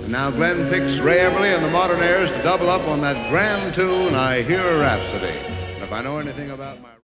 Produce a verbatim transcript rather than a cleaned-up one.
Now Glenn picks Ray Everly and the Modernaires to double up on that grand tune, I Hear a Rhapsody. And if I know anything about my...